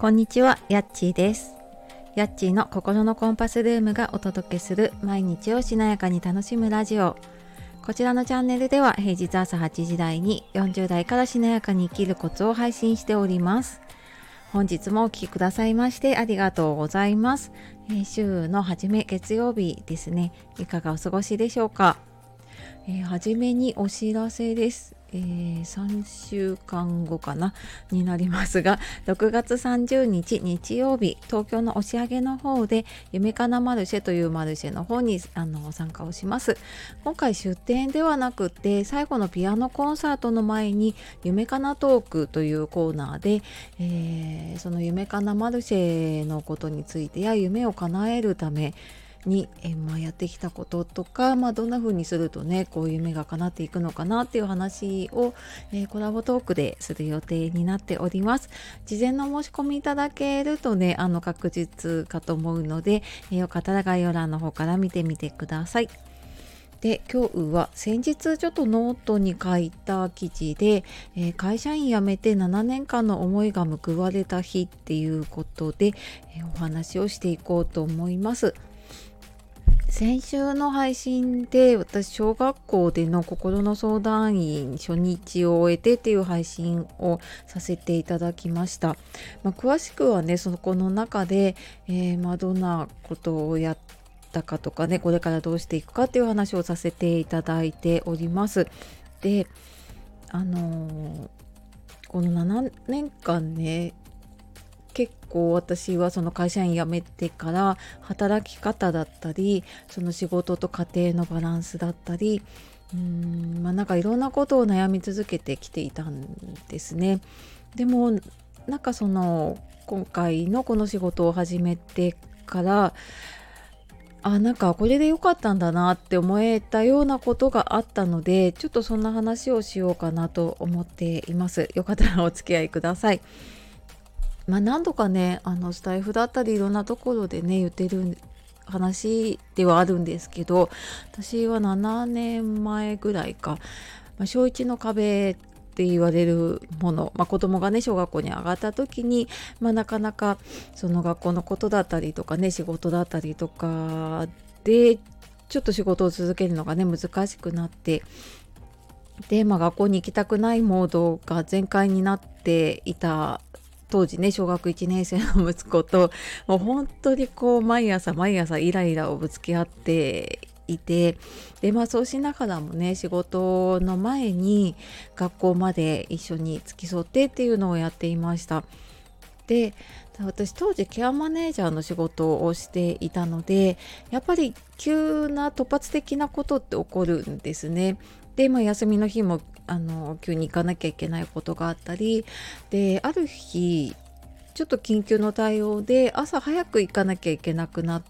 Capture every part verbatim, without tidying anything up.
こんにちは、やっちーです。やっちーの心のコンパスルームがお届けする毎日をしなやかに楽しむラジオ。こちらのチャンネルでは平日朝はちじ台によんじゅう代からしなやかに生きるコツを配信しております。本日もお聞きくださいましてありがとうございます。えー、週の初め月曜日ですね。いかがお過ごしでしょうか。えー、はじめにお知らせです。えー、さんしゅうかんごかなになりますが、ろくがつさんじゅうにち日曜日、東京の押上の方で夢かなマルシェというマルシェの方にあの参加をします。今回出店ではなくて、最後のピアノコンサートの前に夢かなトークというコーナーで、えー、その夢かなマルシェのことについてや夢を叶えるために、えまあ、やってきたこととか、まあ、どんな風にするとねこういう夢が叶っていくのかなっていう話を、えー、コラボトークでする予定になっております。事前の申し込みいただけるとねあの確実かと思うので、えー、よかったら概要欄の方から見てみてください。で今日は先日ちょっとノートに書いた記事で、えー、会社員辞めてななねんかんの思いが報われた日っていうことで、えー、お話をしていこうと思います。先週の配信で私小学校での心の相談員初日を終えてっていう配信をさせていただきました。まあ、詳しくはねそこの中で、えー、まあどんなことをやったかとかねこれからどうしていくかっていう話をさせていただいております。であのー、このななねんかんね結構私はその会社員辞めてから働き方だったりその仕事と家庭のバランスだったりうーんまあなんかいろんなことを悩み続けてきていたんですね。でもなんかその今回のこの仕事を始めてからあなんかこれで良かったんだなって思えたようなことがあったのでちょっとそんな話をしようかなと思っています。よかったらお付き合いください。まあ、何度かねあのスタイフだったりいろんなところでね言ってる話ではあるんですけど、私はななねんまえぐらいか、まあ、小いちの壁って言われるもの、まあ、子供がね小学校に上がった時に、まあ、なかなかその学校のことだったりとかね仕事だったりとかでちょっと仕事を続けるのがね難しくなってで、まあ、学校に行きたくないモードが全開になっていた当時ね小学いちねん生の息子ともう本当にこう毎朝毎朝イライラをぶつけ合っていてでまあそうしながらもね仕事の前に学校まで一緒に付き添ってっていうのをやっていました。で私当時ケアマネージャーの仕事をしていたのでやっぱり急な突発的なことって起こるんですね。で、まあ、休みの日もあの急に行かなきゃいけないことがあったりである日ちょっと緊急の対応で朝早く行かなきゃいけなくなって、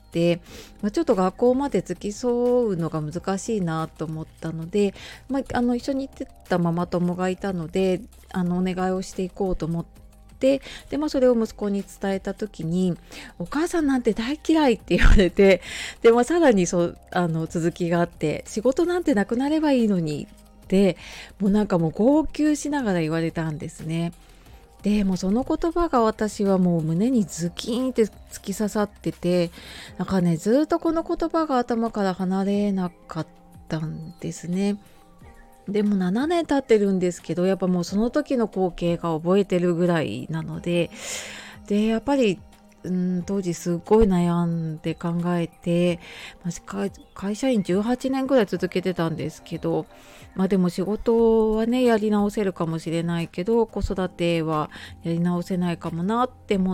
まあ、ちょっと学校まで付き添うのが難しいなと思ったので、まあ、あの一緒に行ってたママ友がいたのであのお願いをしていこうと思ってでで、まあ、それを息子に伝えた時にお母さんなんて大嫌いって言われてで、まあ、さらにそうあの続きがあって仕事なんてなくなればいいのにってもうなんかもう号泣しながら言われたんですね。でもうその言葉が私はもう胸にズキーンって突き刺さっててなんかねずっとこの言葉が頭から離れなかったんですね。でもななねん経ってるんですけどやっぱもうその時の光景が覚えてるぐらいなのででやっぱりうん当時すっごい悩んで考えて、まあ、会社員じゅうはちねんぐらい続けてたんですけどまあでも仕事はねやり直せるかもしれないけど子育てはやり直せないかもなって思って、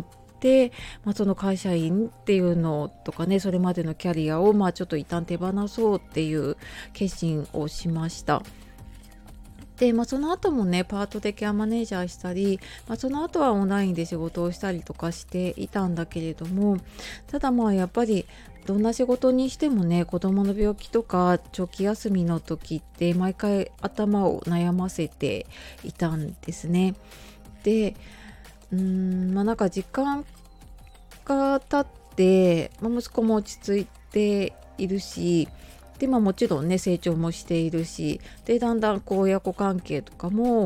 まあ、その会社員っていうのとかねそれまでのキャリアをまあちょっと一旦手放そうっていう決心をしました。で、まあ、その後もねパートでケアマネージャーしたり、まあ、その後はオンラインで仕事をしたりとかしていたんだけれどもただまあやっぱりどんな仕事にしてもね子供の病気とか長期休みの時って毎回頭を悩ませていたんですね。でうーんまあなんか時間が経って、まあ、息子も落ち着いているしで、まあ、もちろんね成長もしているしでだんだんこう親子関係とかも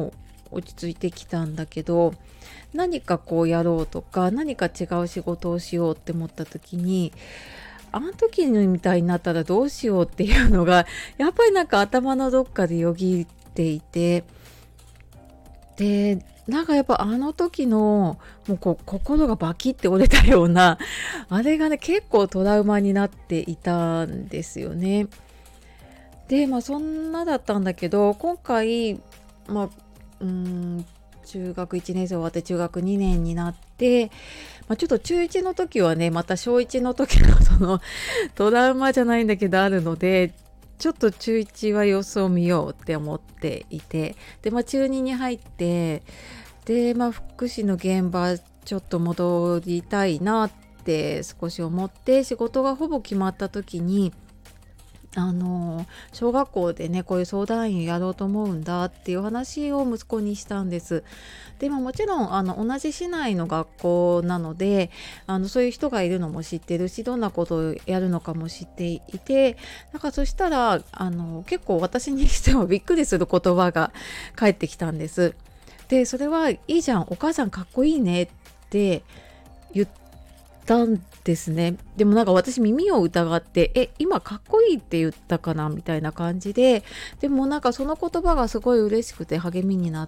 落ち着いてきたんだけど、何かこうやろうとか何か違う仕事をしようって思った時に、あの時みたいになったらどうしようっていうのがやっぱりなんか頭のどっかでよぎっていて、でなんかやっぱあの時のもうこう心がバキッて折れたようなあれがね結構トラウマになっていたんですよね。でまあそんなだったんだけど、今回まあうーん中学いちねん生終わって中学にねんになって、まあ、ちょっと中いちの時はねまた小いちの時のそのトラウマじゃないんだけどあるので、ちょっと中いちは様子を見ようって思っていて、で、まあ、中にに入ってで、まあ、福祉の現場ちょっと戻りたいなって少し思って、仕事がほぼ決まった時にあの小学校でねこういう相談員やろうと思うんだっていう話を息子にしたんです。でももちろんあの同じ市内の学校なので、あのそういう人がいるのも知ってるし、どんなことをやるのかも知っていて、なんかそしたらあの結構私にしてもびっくりする言葉が返ってきたんです。でそれはいいじゃん、お母さんかっこいいねって言ったんですね。でもなんか私耳を疑って、え今かっこいいって言ったかなみたいな感じで、でもなんかその言葉がすごい嬉しくて励みになって、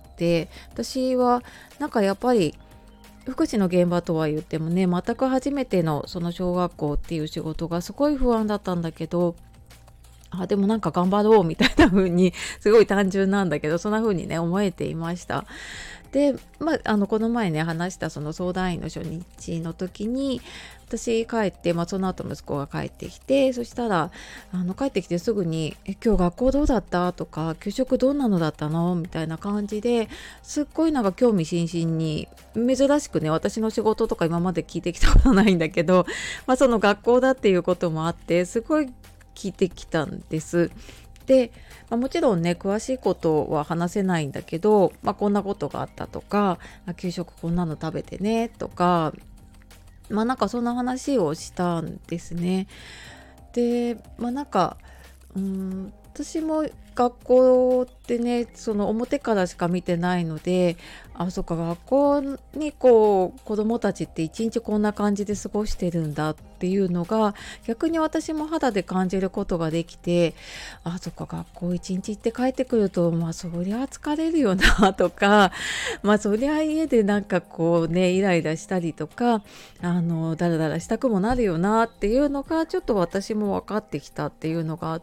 私はなんかやっぱり福祉の現場とは言ってもね、全く初めてのその小学校っていう仕事がすごい不安だったんだけど、あでもなんか頑張ろうみたいな風に、すごい単純なんだけどそんな風にね思えていました。で、まあ、あのこの前ね話したその相談員の初日の時に私帰って、まあ、その後息子が帰ってきて、そしたらあの帰ってきてすぐに「え今日学校どうだった?」とか「給食どんなのだったの?」みたいな感じですっごいなんか興味津々に、珍しくね私の仕事とか今まで聞いてきたことないんだけど、まあ、その学校だっていうこともあってすごい聞いてきたんです。で、まあ、もちろんね詳しいことは話せないんだけど、まあ、こんなことがあったとか、あ給食こんなの食べてねとか、まあなんかそんな話をしたんですね。でまあなんかうーん私も学校ってねその表からしか見てないので、あそっか学校にこう子どもたちって一日こんな感じで過ごしてるんだっていうのが逆に私も肌で感じることができて、あそっか学校一日行って帰ってくるとまあそりゃ疲れるよなとか、まあそりゃ家でなんかこうねイライラしたりとかあのダラダラしたくもなるよなっていうのがちょっと私も分かってきたっていうのがあって、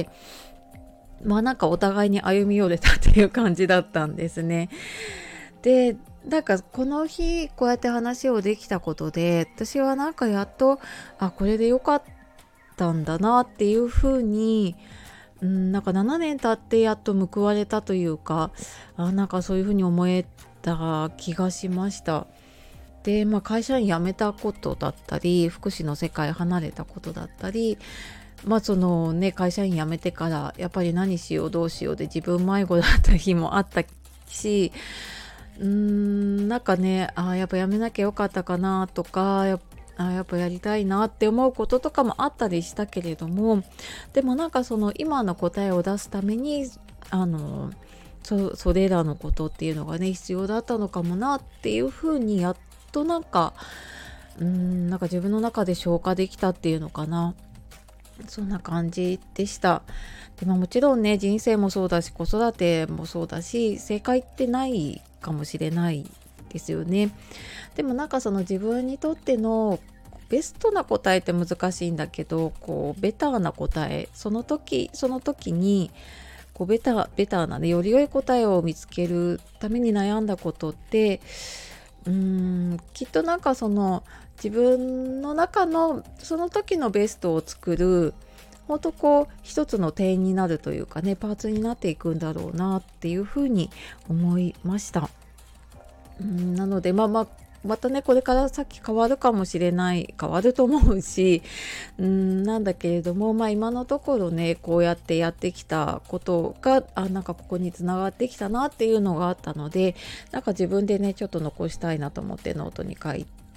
まあなんかお互いに歩み寄れたっていう感じだったんですね。でなんかこの日こうやって話をできたことで私はなんかやっとあこれでよかったんだなっていうふうに、うん、なんかななねん経ってやっと報われたというか、あなんかそういうふうに思えた気がしました。で、まあ、会社員辞めたことだったり福祉の世界離れたことだったり、まあそのね会社員辞めてからやっぱり何しようどうしようで自分迷子だった日もあったし、うーんなんかねあやっぱ辞めなきゃよかったかなとか、やっあやっぱやりたいなって思うこととかもあったりしたけれども、でもなんかその今の答えを出すためにあのそそれらのことっていうのがね必要だったのかもなっていうふうにやっとなんかうーんなんか自分の中で消化できたっていうのかな、そんな感じでした。でももちろんね人生もそうだし子育てもそうだし正解ってないかもしれないですよね。でもなんかその自分にとってのベストな答えって難しいんだけど、こうベターな答えその時その時にこうベタベターなねより良い答えを見つけるために悩んだことってうーんきっとなんかその自分の中のその時のベストを作る本当こう一つの点になるというかねパーツになっていくんだろうなっていうふうに思いました。うんなのでまあまあまたねこれから先変わるかもしれない変わると思うし、うんなんだけれどもまあ今のところねこうやってやってきたことがあなんかここにつながってきたなっていうのがあったので、なんか自分でねちょっと残したいなと思ってノートに書い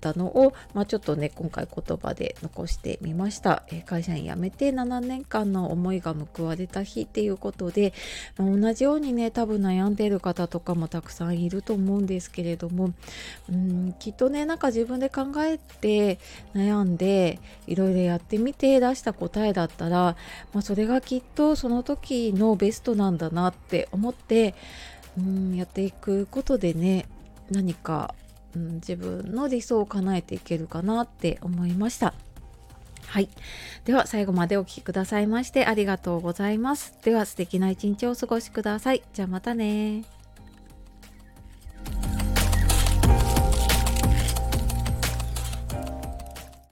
たのを、まあ、ちょっとね今回言葉で残してみました。えー会社員辞めてななねんかんの思いが報われた日っていうことで、まあ、同じようにね多分悩んでいる方とかもたくさんいると思うんですけれども、うん、きっとねなんか自分で考えて悩んでいろいろやってみて出した答えだったら、まあ、それがきっとその時のベストなんだなって思って、うん、やっていくことでね何か、うん、自分の理想を叶えていけるかなって思いました。はい。では最後までお聞きくださいましてありがとうございます。では素敵な一日をお過ごしください。じゃあまたね。